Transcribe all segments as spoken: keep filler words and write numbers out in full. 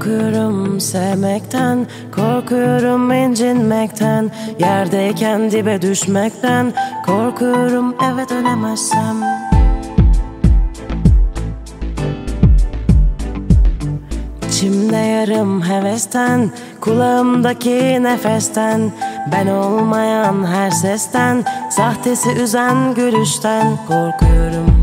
Korkuyorum sevmekten, korkuyorum incinmekten, yerdeyken dibe düşmekten, korkuyorum eve dönemezsem. İçimde yarım hevesten, kulağımdaki nefesten, ben olmayan her sesten, sahtesi üzen gülüşten korkuyorum.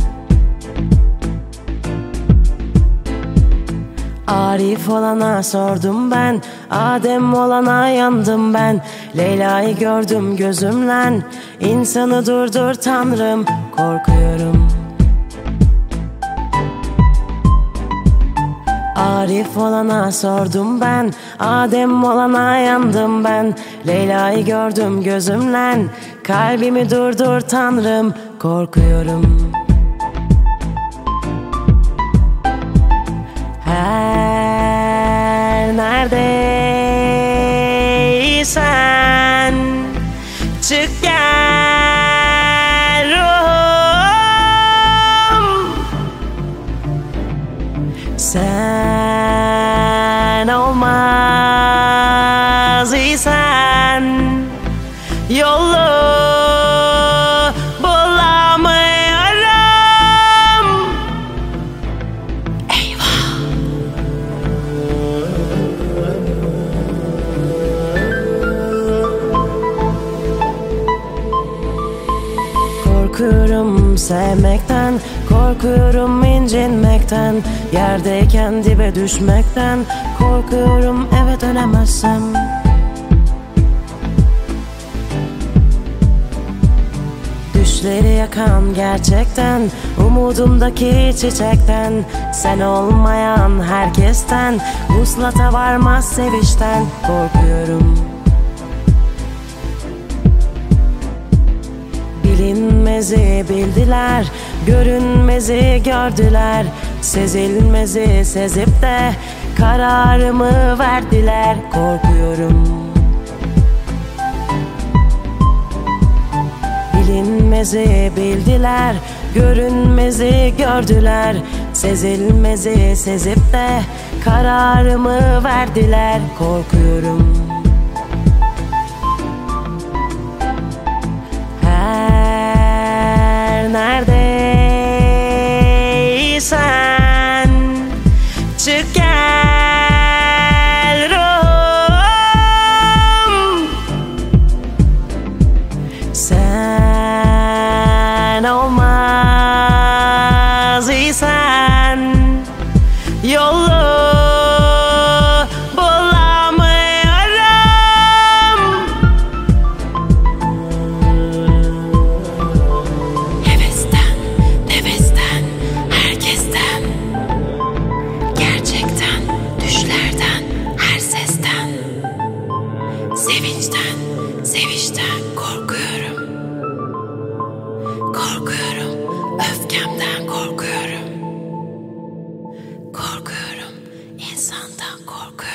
Arif olana sordum ben, Adem olana yandım ben, Leyla'yı gördüm gözümle, insanı durdur Tanrım, korkuyorum. Arif olana sordum ben, Adem olana yandım ben, Leyla'yı gördüm gözümle, kalbimi durdur Tanrım, korkuyorum. Her neredeysen çık gel ruhum, sen olmaz isen yolu bulamıyorum. Eyvah. Korkuyorum sevmekten, korkuyorum incinmekten, yerdeyken dibe düşmekten, korkuyorum eve dönemezsem. Düşleri yakan gerçekten, umudumdaki çiçekten, sen olmayan herkesten, vuslata varmaz sevişten korkuyorum. Bilinmezi bildiler, görünmezi gördüler, sezilmezi sezip de kararımı verdiler korkuyorum. Bilinmezi bildiler, görünmezi gördüler, sezilmezi sezip de kararımı verdiler korkuyorum. Her neredeysen çık gel ruhum, sen olmaz isen yolu bulamıyorum. Hevesten, nefesten, herkesten, gerçekten, düşlerden, her sesten, sevinçten, sevişten korkuyorum. Korkuyorum, öfkemden korkuyorum. Korkuyorum, insandan korkuyorum.